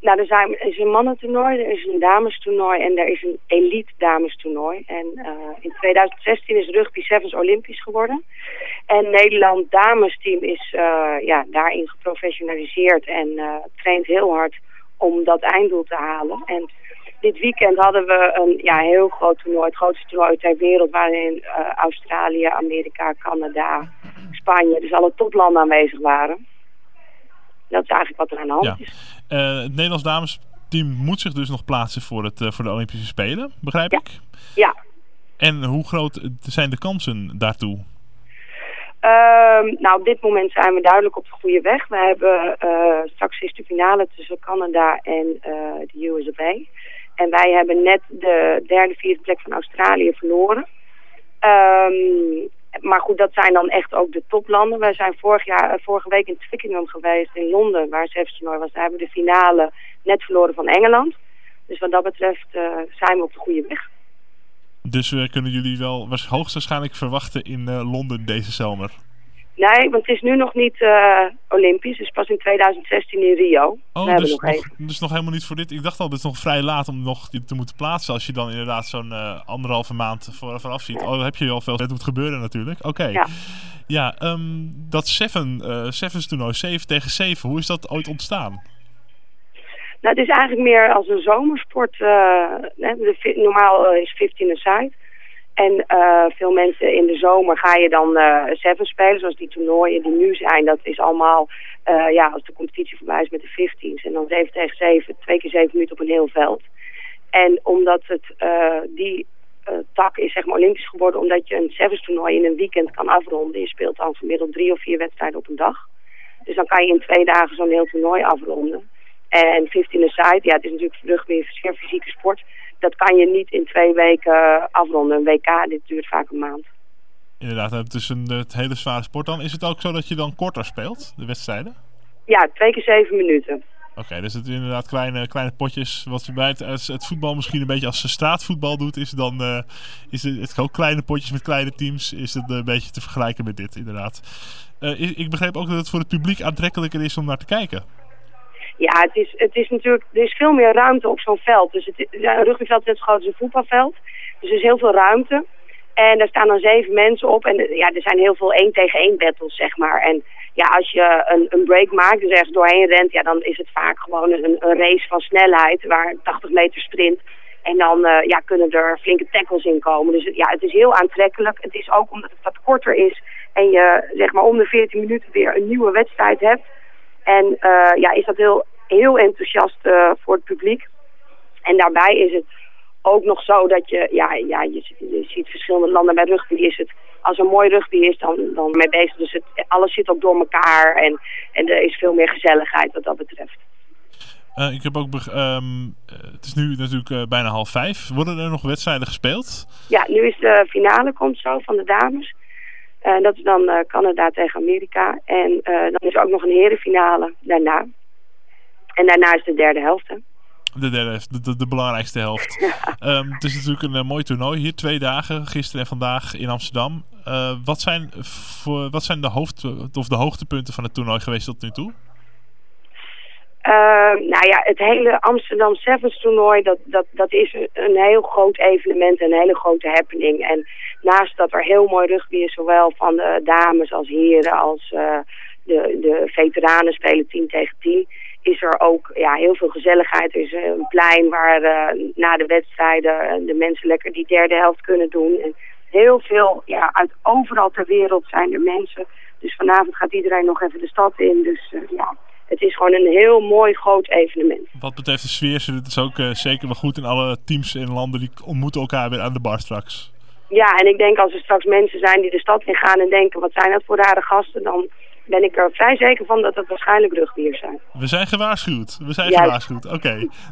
Nou, er is een mannentoernooi, er is een damestoernooi en er is een elite damestoernooi. En in 2016 is Rugby Sevens Olympisch geworden. En Nederland damesteam is daarin geprofessionaliseerd en traint heel hard om dat einddoel te halen. En dit weekend hadden we een heel groot toernooi, het grootste toernooi ter wereld, waarin Australië, Amerika, Canada, Spanje, dus alle toplanden aanwezig waren. Dat is eigenlijk wat er aan de hand is. Het Nederlands damesteam moet zich dus nog plaatsen voor de Olympische Spelen, begrijp ik? Ja. En hoe groot zijn de kansen daartoe? Op dit moment zijn we duidelijk op de goede weg. We hebben straks is de finale tussen Canada en de USA. En wij hebben net de derde, vierde plek van Australië verloren. Maar goed, dat zijn dan echt ook de toplanden. Wij zijn vorige week in Twickenham geweest in Londen, waar het Sevens toernooi was. Daar hebben we de finale net verloren van Engeland. Dus wat dat betreft zijn we op de goede weg. Dus we kunnen jullie wel hoogstwaarschijnlijk verwachten in Londen deze zomer? Nee, want het is nu nog niet Olympisch. Het is pas in 2016 in Rio. Oh, dus nog helemaal niet voor dit. Ik dacht al, het is nog vrij laat om nog te moeten plaatsen. Als je dan inderdaad zo'n 1,5 maand vooraf ziet. Oh, dan heb je al veel. Het moet gebeuren natuurlijk. Oké. Ja, dat Sevens toernooi, 7 tegen 7. Hoe is dat ooit ontstaan? Nou, het is eigenlijk meer als een zomersport. Normaal is 15-a-side. En veel mensen in de zomer ga je dan Sevens spelen, zoals die toernooien die nu zijn. Dat is allemaal, als de competitie voorbij is met de 15's. En dan 7 tegen 7, 2 keer 7 minuten op een heel veld. En omdat die tak is zeg maar olympisch geworden, omdat je een Sevens toernooi in een weekend kan afronden. Je speelt dan gemiddeld 3 of 4 wedstrijden op een dag. Dus dan kan je in 2 dagen zo'n heel toernooi afronden. En 15-a-side, het is natuurlijk rugby een zeer fysieke sport. Dat kan je niet in 2 weken afronden. Een WK, dit duurt vaak een maand. Inderdaad, het is het hele zware sport dan. Is het ook zo dat je dan korter speelt, de wedstrijden? Ja, 2 keer 7 minuten. Oké, dus het is inderdaad kleine potjes. Wat je bij het voetbal misschien een beetje als straatvoetbal doet, is dan is het ook kleine potjes met kleine teams. Is het een beetje te vergelijken met dit, inderdaad. Ik begreep ook dat het voor het publiek aantrekkelijker is om naar te kijken. Ja, het is natuurlijk, er is veel meer ruimte op zo'n veld. Dus een rugbyveld is net zo groot als een voetbalveld. Dus er is heel veel ruimte. En daar staan dan 7 mensen op. En er zijn heel veel 1-tegen-1 battles, zeg maar. En als je een break maakt, dus ergens doorheen rent, dan is het vaak gewoon een race van snelheid, waar 80 meter sprint. En dan kunnen er flinke tackles in komen. Dus het is heel aantrekkelijk. Het is ook omdat het wat korter is en je zeg maar om de 14 minuten weer een nieuwe wedstrijd hebt. En is dat heel enthousiast voor het publiek. En daarbij is het ook nog zo dat je ziet verschillende landen bij rugby. Is het, als er mooi rugby is, dan mee bezig. Dus alles zit ook door elkaar en er is veel meer gezelligheid wat dat betreft. Ik heb ook het is nu natuurlijk bijna 4:30. Worden er nog wedstrijden gespeeld? Ja, nu is de finale komt zo van de dames. Dat is dan Canada tegen Amerika. En dan is er ook nog een herenfinale daarna. En daarna is de derde helft. Hè? De derde helft, de belangrijkste helft. Het is natuurlijk een mooi toernooi hier. 2 dagen, gisteren en vandaag in Amsterdam. Wat zijn de hoogtepunten van het toernooi geweest tot nu toe? Het hele Amsterdam Sevens toernooi, dat is een heel groot evenement, een hele grote happening. En naast dat er heel mooi rugby is, zowel van de dames als heren, als de veteranen spelen 10 tegen 10, is er ook heel veel gezelligheid. Er is een plein waar na de wedstrijden de mensen lekker die derde helft kunnen doen. En heel veel, uit overal ter wereld zijn er mensen. Dus vanavond gaat iedereen nog even de stad in. Dus het is gewoon een heel mooi groot evenement. Wat betreft de sfeer zit het dus ook zeker wel goed in alle teams en landen die ontmoeten elkaar weer aan de bar straks. Ja, en ik denk als er straks mensen zijn die de stad in gaan en denken, wat zijn dat voor rare gasten, dan ben ik er vrij zeker van dat het waarschijnlijk rugbiers zijn. We zijn gewaarschuwd. Oké.